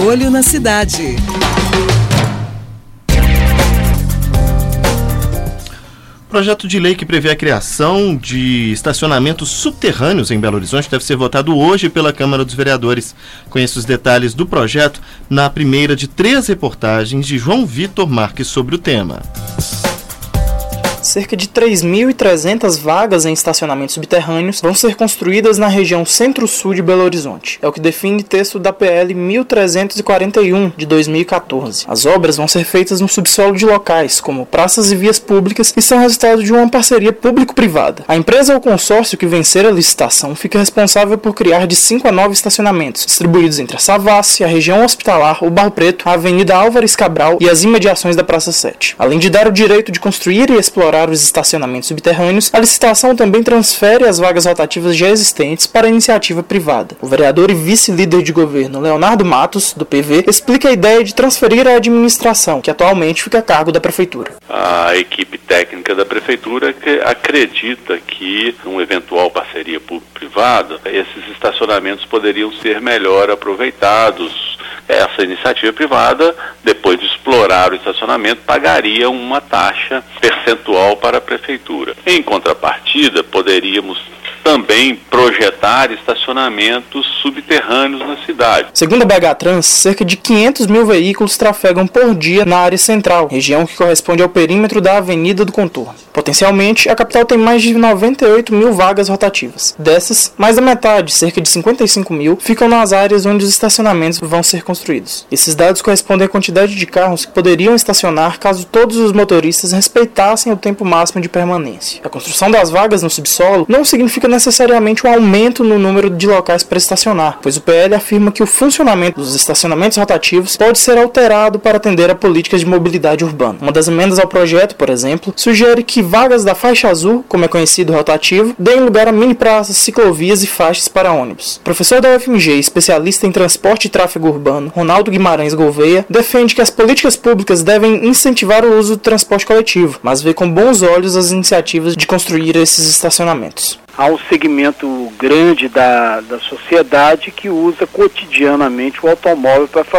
Olho na Cidade. Projeto de lei que prevê a criação de estacionamentos subterrâneos em Belo Horizonte deve ser votado hoje pela Câmara dos Vereadores. Conheça os detalhes do projeto na primeira de 3 reportagens de João Vitor Marques sobre o tema. Cerca de 3.300 vagas em estacionamentos subterrâneos vão ser construídas na região centro-sul de Belo Horizonte. É o que define o texto da PL 1341, de 2014. As obras vão ser feitas no subsolo de locais, como praças e vias públicas, e são resultado de uma parceria público-privada. A empresa ou consórcio que vencer a licitação fica responsável por criar de 5 a 9 estacionamentos, distribuídos entre a Savassi, a região hospitalar, o Barro Preto, a Avenida Álvares Cabral e as imediações da Praça 7. Além de dar o direito de construir e explorar os estacionamentos subterrâneos, a licitação também transfere as vagas rotativas já existentes para a iniciativa privada. O vereador e vice-líder de governo Leonardo Matos, do PV, explica a ideia de transferir a administração, que atualmente fica a cargo da Prefeitura. A equipe técnica da Prefeitura acredita que, numa eventual parceria público-privada, esses estacionamentos poderiam ser melhor aproveitados. Essa iniciativa privada, depois de explorar o estacionamento, pagaria uma taxa percentual para a Prefeitura. Em contrapartida, poderíamos também projetar estacionamentos subterrâneos na cidade. Segundo a BH Trans, cerca de 500 mil veículos trafegam por dia na área central, região que corresponde ao perímetro da Avenida do Contorno. Potencialmente, a capital tem mais de 98 mil vagas rotativas. Dessas, mais da metade, cerca de 55 mil, ficam nas áreas onde os estacionamentos vão ser construídos. Esses dados correspondem à quantidade de carros que poderiam estacionar caso todos os motoristas respeitassem o tempo máximo de permanência. A construção das vagas no subsolo não significa necessariamente um aumento no número de locais para estacionar, pois o PL afirma que o funcionamento dos estacionamentos rotativos pode ser alterado para atender a políticas de mobilidade urbana. Uma das emendas ao projeto, por exemplo, sugere que vagas da faixa azul, como é conhecido o rotativo, deem lugar a mini praças, ciclovias e faixas para ônibus. O professor da UFMG, especialista em transporte e tráfego urbano, Ronaldo Guimarães Gouveia, defende que as políticas públicas devem incentivar o uso do transporte coletivo, mas vê com bons olhos as iniciativas de construir esses estacionamentos. Há um segmento grande da sociedade que usa cotidianamente o automóvel para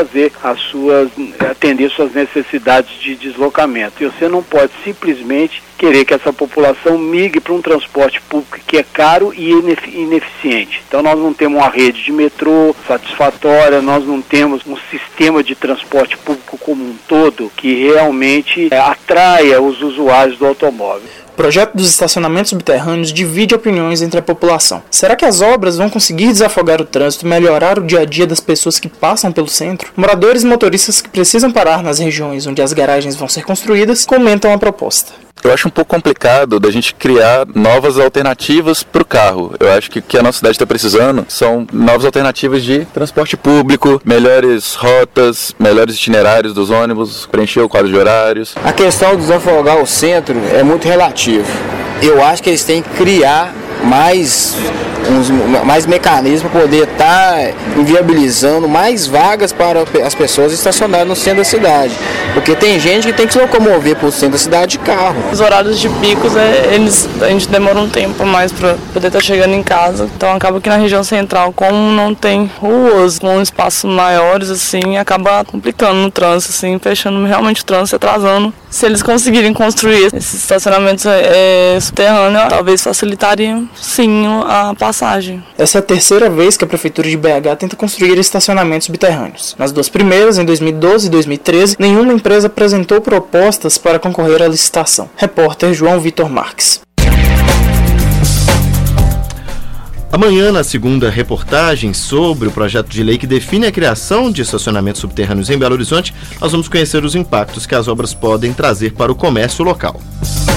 atender suas necessidades de deslocamento. E você não pode simplesmente querer que essa população migre para um transporte público que é caro e ineficiente. Então nós não temos uma rede de metrô satisfatória, nós não temos um sistema de transporte público como um todo que realmente atraia os usuários do automóvel. O projeto dos estacionamentos subterrâneos divide opiniões entre a população. Será que as obras vão conseguir desafogar o trânsito e melhorar o dia a dia das pessoas que passam pelo centro? Moradores e motoristas que precisam parar nas regiões onde as garagens vão ser construídas comentam a proposta. Eu acho um pouco complicado da gente criar novas alternativas para o carro. Eu acho que o que a nossa cidade está precisando são novas alternativas de transporte público, melhores rotas, melhores itinerários dos ônibus, preencher o quadro de horários. A questão de desafogar o centro é muito relativa. Eu acho que eles têm que criar mais mecanismos para poder estar inviabilizando mais vagas para as pessoas estacionarem no centro da cidade. Porque tem gente que tem que se locomover para o centro da cidade de carro. Os horários de picos, a gente demora um tempo mais para poder estar chegando em casa. Então acaba que na região central, como não tem ruas com espaços maiores, assim, acaba complicando no trânsito, assim, fechando realmente o trânsito, atrasando. Se eles conseguirem construir esses estacionamentos subterrâneos, talvez facilitariam sim a passagem. Essa é a terceira vez que a Prefeitura de BH tenta construir estacionamentos subterrâneos. Nas duas primeiras, em 2012 e 2013, nenhuma empresa apresentou propostas para concorrer à licitação. Repórter João Vitor Marques. Amanhã, na segunda reportagem sobre o projeto de lei que define a criação de estacionamentos subterrâneos em Belo Horizonte, nós vamos conhecer os impactos que as obras podem trazer para o comércio local.